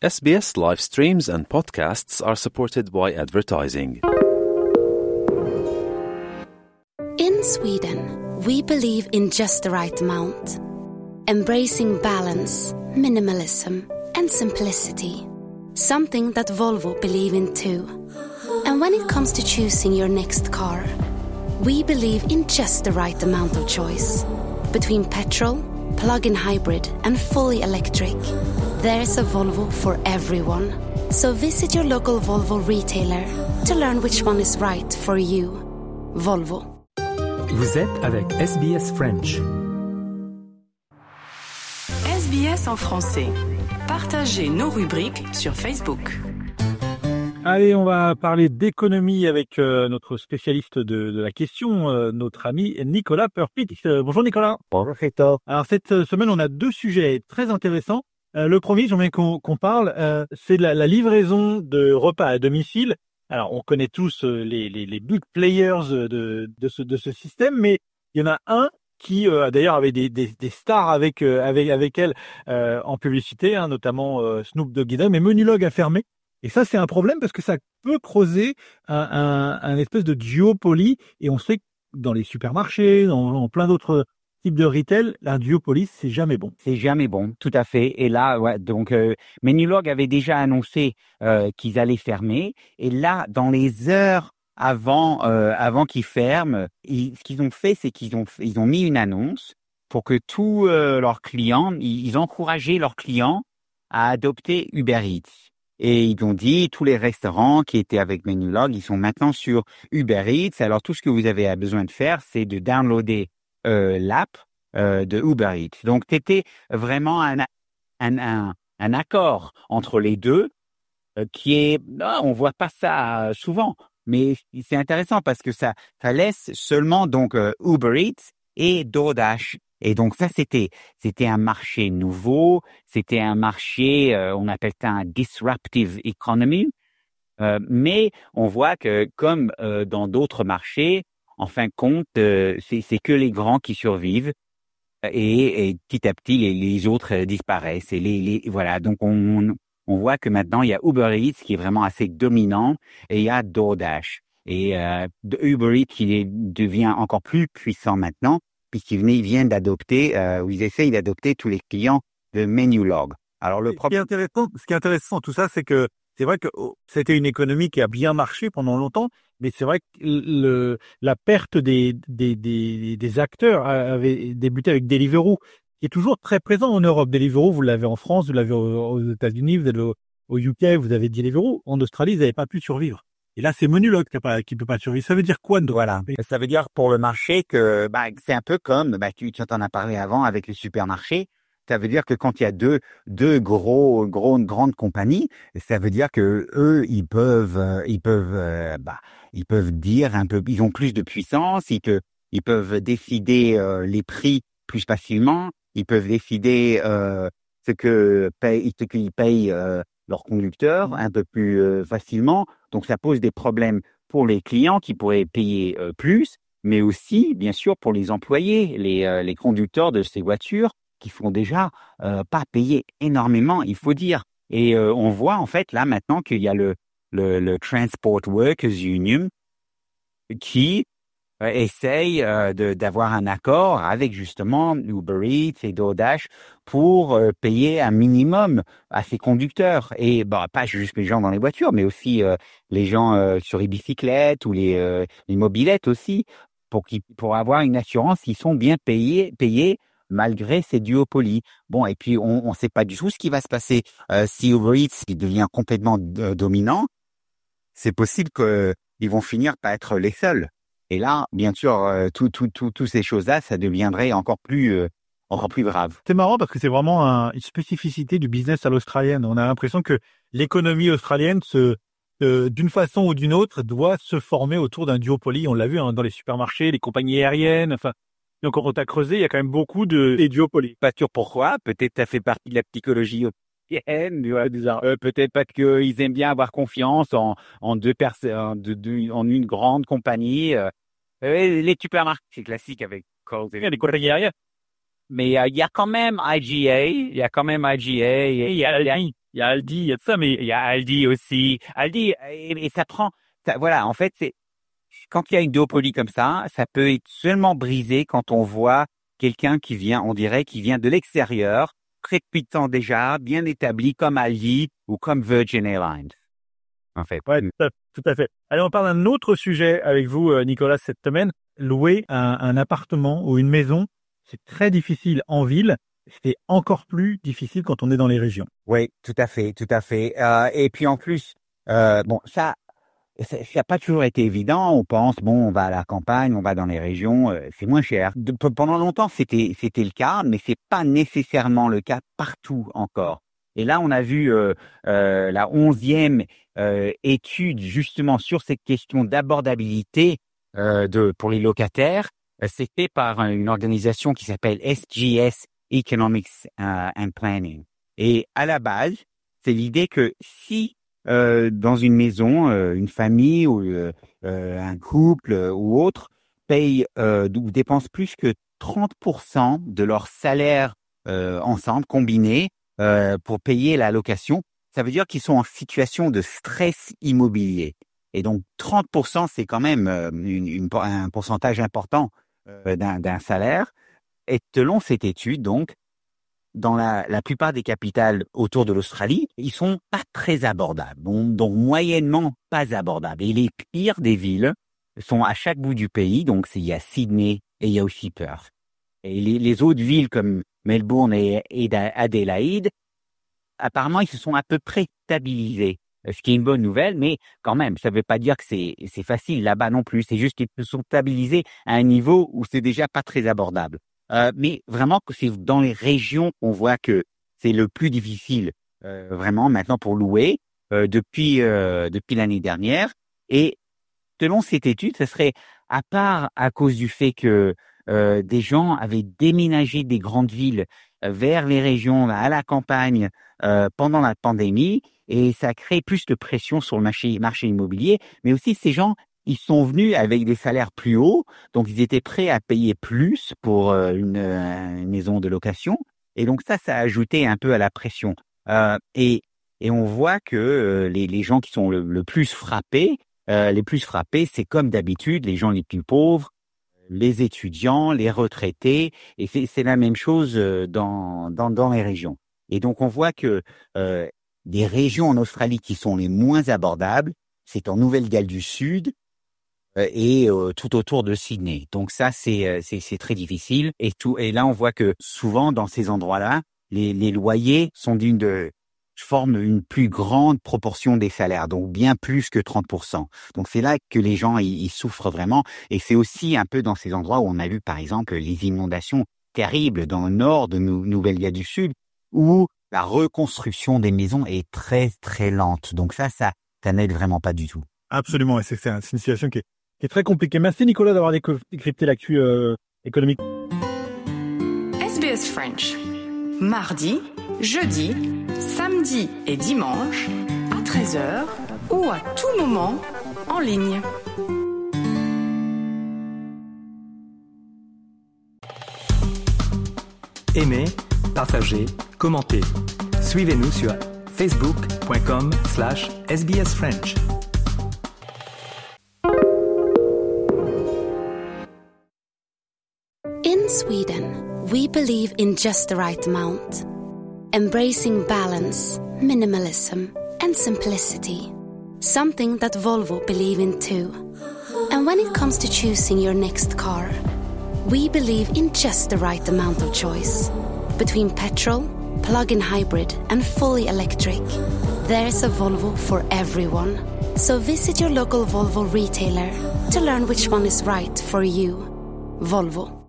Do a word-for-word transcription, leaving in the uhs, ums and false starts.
S B S live streams and podcasts are supported by advertising. In Sweden, we believe in just the right amount. Embracing balance, minimalism, and simplicity. Something that Volvo believe in too. And when it comes to choosing your next car, we believe in just the right amount of choice. Between petrol, plug-in hybrid, and fully electric, there's a Volvo for everyone. So visit your local Volvo retailer to learn which one is right for you. Volvo. Vous êtes avec S B S French. S B S en français. Partagez nos rubriques sur Facebook. Allez, on va parler d'économie avec euh, notre spécialiste de, de la question, euh, notre ami Nicolas Purpitt. Euh, bonjour Nicolas. Bonjour Christophe. Alors cette semaine, on a deux sujets très intéressants. Euh, le premier, j'aimerais qu'on, qu'on parle, euh, c'est de la, la livraison de repas à domicile. Alors, on connaît tous euh, les, les, les big players de, de, ce, de ce système, mais il y en a un qui, euh, d'ailleurs, avait des, des, des stars avec euh, avec avec elle euh, en publicité, hein, notamment euh, Snoop Doggy Dogg, mais Menulog a fermé. Et ça, c'est un problème parce que ça peut creuser un, un, un espèce de duopoly. Et on sait que dans les supermarchés, dans, dans plein d'autres types de retail, un duopoly, c'est jamais bon. C'est jamais bon, tout à fait. Et là, ouais, donc euh, Menulog avait déjà annoncé euh, qu'ils allaient fermer. Et là, dans les heures avant euh, avant qu'ils ferment, ils, ce qu'ils ont fait, c'est qu'ils ont ils ont mis une annonce pour que tous euh, leurs clients, ils, ils encourageaient leurs clients à adopter Uber Eats. Et ils ont dit, tous les restaurants qui étaient avec Menulog, ils sont maintenant sur Uber Eats. Alors, tout ce que vous avez besoin de faire, c'est de downloader euh, l'app euh, de Uber Eats. Donc, c'était vraiment un, un, un, un accord entre les deux euh, qui est... Non, on voit pas ça euh, souvent, mais c'est intéressant parce que ça, ça laisse seulement donc euh, Uber Eats et DoorDash. Et donc ça, c'était c'était un marché nouveau, c'était un marché, euh, on appelle ça un disruptive economy. Euh, mais on voit que comme euh, dans d'autres marchés, en fin de compte, euh, c'est, c'est que les grands qui survivent et, et petit à petit les, les autres euh, disparaissent. Et les, les voilà, donc on on voit que maintenant il y a Uber Eats qui est vraiment assez dominant et il y a DoorDash. Et euh, Uber Eats qui est, devient encore plus puissant maintenant, puisqu'ils viennent d'adopter, euh, ou ils essayent d'adopter tous les clients de Menulog. Alors le problème. Ce qui est intéressant, ce qui est intéressant, tout ça, c'est que c'est vrai que oh, c'était une économie qui a bien marché pendant longtemps, mais c'est vrai que le, la perte des, des, des, des acteurs avait débuté avec Deliveroo, qui est toujours très présent en Europe. Deliveroo, vous l'avez en France, vous l'avez aux, aux États-Unis, vous l'avez au, au U K, vous avez Deliveroo. En Australie, ils n'avaient pas pu survivre. Et là, c'est Menulog qui ne qui peut pas survivre. Ça veut dire quoi? Voilà. Ça veut dire pour le marché que bah, c'est un peu comme, bah, tu, tu en as parlé avant avec les supermarchés. Ça veut dire que quand il y a deux, deux gros, gros, grandes compagnies, ça veut dire que eux, ils peuvent, euh, ils peuvent, euh, bah, ils peuvent dire un peu, ils ont plus de puissance, ils, te, ils peuvent décider euh, les prix plus facilement, ils peuvent décider euh, ce que payent, ce qu'ils payent euh, leurs conducteurs un peu plus euh, facilement. Donc, ça pose des problèmes pour les clients qui pourraient payer euh, plus, mais aussi, bien sûr, pour les employés, les, euh, les conducteurs de ces voitures qui font déjà euh, pas payer énormément, il faut dire. Et euh, on voit en fait là maintenant qu'il y a le, le, le Transport Workers Union qui euh, essaye euh, de, d'avoir un accord avec justement Uber Eats et DoorDash pour euh, payer un minimum à ces conducteurs. Et bah, pas juste les gens dans les voitures, mais aussi euh, les gens euh, sur les bicyclettes ou les, euh, les mobylettes aussi, pour, qu'ils, pour avoir une assurance qu'ils sont bien payés, payés malgré ces duopolies. Bon, et puis on ne sait pas du tout ce qui va se passer euh, si Uber Eats devient complètement euh, dominant. C'est possible qu'ils vont finir par être les seuls. Et là, bien sûr, euh, tout, tout, tout, toutes ces choses-là, ça deviendrait encore plus, euh, encore plus grave. C'est marrant parce que c'est vraiment un, une spécificité du business à l'australienne. On a l'impression que l'économie australienne, se, euh, d'une façon ou d'une autre, doit se former autour d'un duopoly. On l'a vu hein, dans les supermarchés, les compagnies aériennes, enfin. Donc, quand on t'a creusé, il y a quand même beaucoup de duopolies. Pas sûr pourquoi. Peut-être ça fait partie de la psychologie australienne. Euh, peut-être parce qu'ils aiment bien avoir confiance en, en deux personnes, en, de, de, en une grande compagnie. Euh, les supermarchés, c'est classique avec Coles. Il y a des compagnies aériennes. mais il y, y a quand même I G A, il y a quand même I G A, il y a Aldi, il y a Aldi, il y a tout ça, mais il y a Aldi aussi. Aldi, et, et ça prend, ça, voilà, en fait, c'est quand il y a une duopolie comme ça, ça peut être seulement brisé quand on voit quelqu'un qui vient, on dirait, qui vient de l'extérieur, très puissant déjà, bien établi, comme Aldi ou comme Virgin Airlines. En fait. Ouais, tout à, tout à fait. Allez, on parle d'un autre sujet avec vous, Nicolas, cette semaine. Louer un, un appartement ou une maison, c'est très difficile en ville. C'est encore plus difficile quand on est dans les régions. Oui, tout à fait, tout à fait. Euh, et puis en plus, euh, bon, ça, ça n'a pas toujours été évident. On pense, bon, on va à la campagne, on va dans les régions, euh, c'est moins cher. De, pendant longtemps, c'était c'était le cas, mais c'est pas nécessairement le cas partout encore. Et là, on a vu euh, euh, la onzième euh, étude justement sur cette question d'abordabilité euh, de pour les locataires. C'était par une organisation qui s'appelle S G S Economics uh, and Planning. Et à la base, c'est l'idée que si euh, dans une maison, euh, une famille ou euh, un couple euh, ou autre paye euh, ou dépense plus que trente pour cent de leur salaire euh, ensemble, combiné, euh, pour payer la location, ça veut dire qu'ils sont en situation de stress immobilier. Et donc trente pour cent, c'est quand même euh, une, une, un pourcentage important euh, d'un, d'un salaire. Et selon cette étude, donc, dans la, la plupart des capitales autour de l'Australie, ils sont pas très abordables, donc, donc moyennement pas abordables. Et les pires des villes sont à chaque bout du pays, donc il y a Sydney et il y a aussi Perth. Et les, les autres villes comme Melbourne et, et Adélaïde, apparemment, ils se sont à peu près stabilisés, ce qui est une bonne nouvelle, mais quand même, ça ne veut pas dire que c'est, c'est facile là-bas non plus. C'est juste qu'ils se sont stabilisés à un niveau où c'est déjà pas très abordable. Euh, mais vraiment que c'est dans les régions qu'on voit que c'est le plus difficile euh, vraiment maintenant pour louer euh, depuis euh, depuis l'année dernière. Et selon cette étude, ce serait à part à cause du fait que euh, des gens avaient déménagé des grandes villes euh, vers les régions, à la campagne euh, pendant la pandémie, et ça crée plus de pression sur le marché marché immobilier. Mais aussi ces gens, ils sont venus avec des salaires plus hauts, donc ils étaient prêts à payer plus pour euh, une, une maison de location. Et donc ça, ça a ajouté un peu à la pression. Euh, et, et on voit que euh, les, les gens qui sont le, le plus frappés, euh, les plus frappés, c'est comme d'habitude les gens les plus pauvres, les étudiants, les retraités. Et c'est, c'est la même chose dans, dans, dans les régions. Et donc on voit que euh, des régions en Australie qui sont les moins abordables, c'est en Nouvelle-Galles du Sud, et euh, tout autour de Sydney. Donc ça, c'est, c'est, c'est très difficile. Et, tout, et là, on voit que souvent, dans ces endroits-là, les, les loyers sont d'une de, forment une plus grande proportion des salaires, donc bien plus que trente pour cent. Donc c'est là que les gens, ils, ils souffrent vraiment. Et c'est aussi un peu dans ces endroits où on a vu, par exemple, les inondations terribles dans le nord de nou- Nouvelle-Galles du Sud, où la reconstruction des maisons est très, très lente. Donc ça, ça, ça n'aide vraiment pas du tout. Absolument, et c'est, c'est une situation qui est C'est très compliqué. Merci Nicolas d'avoir décrypté l'actu euh, économique. S B S French. Mardi, jeudi, samedi et dimanche à treize heures ou à tout moment en ligne. Aimez, partagez, commentez. Suivez-nous sur facebook.com slash sbsfrench. In Sweden, we believe in just the right amount, embracing balance, minimalism, and simplicity, something that Volvo believe in too. And when it comes to choosing your next car, we believe in just the right amount of choice. Between petrol, plug-in hybrid, and fully electric, there's a Volvo for everyone. So visit your local Volvo retailer to learn which one is right for you. Volvo.